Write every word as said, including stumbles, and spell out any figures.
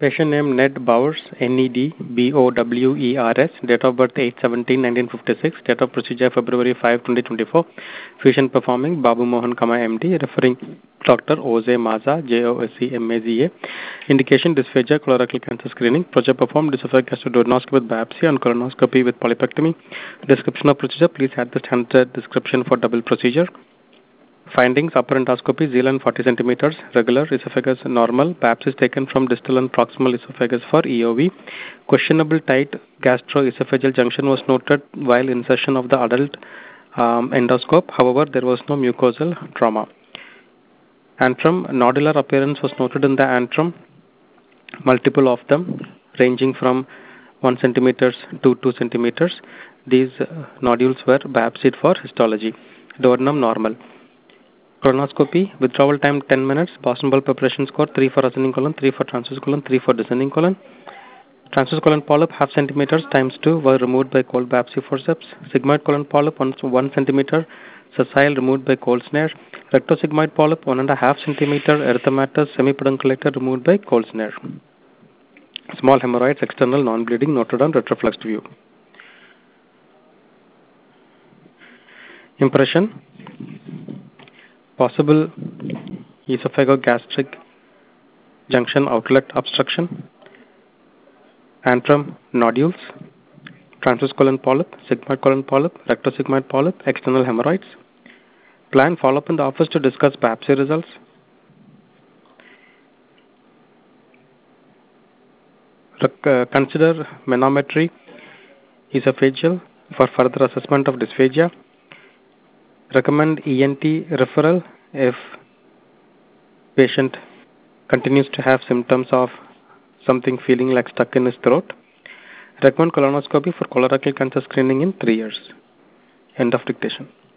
Patient name Ned Bowers, N E D B O W E R S, date of birth eight seventeen nineteen fifty-six, date of procedure February fifth twenty twenty-four, physician performing Babu Mohan, M D, referring Doctor Jose Maza, J O S E M A Z A, indication dysphagia, colorectal cancer screening, procedure performed esophagogastrography with biopsy and colonoscopy with polypectomy. Description of procedure, please add the standard description for double procedure. Findings: upper endoscopy, Zealand forty centimeters, regular, esophagus normal, biopsy taken from distal and proximal esophagus for E O V. Questionable tight gastroesophageal junction was noted while insertion of the adult um, endoscope. However, there was no mucosal trauma. Antrum, nodular appearance was noted in the antrum, multiple of them ranging from one centimeters to two centimeters. These uh, nodules were biopsied for histology. Duodenum normal. Colonoscopy, withdrawal time ten minutes, Boston Ball preparation score three for ascending colon, three for transverse colon, three for descending colon. Transverse colon polyp half centimeters times two were removed by cold biopsy forceps. Sigmoid colon polyp one, one centimeter, sessile removed by cold snare. Rectosigmoid polyp one and a half centimeter, erythematous semipedunculata removed by cold snare. Small hemorrhoids, external non-bleeding, noted on retroflexed view. Impression: possible esophagogastric junction outlet obstruction, antrum nodules, transverse colon polyp, sigmoid colon polyp, rectosigmoid polyp, external hemorrhoids. Plan follow-up in the office to discuss biopsy results. Uh, consider manometry esophageal for further assessment of dysphagia. Recommend E N T referral if patient continues to have symptoms of something feeling like stuck in his throat. Recommend colonoscopy for colorectal cancer screening in three years. End of dictation.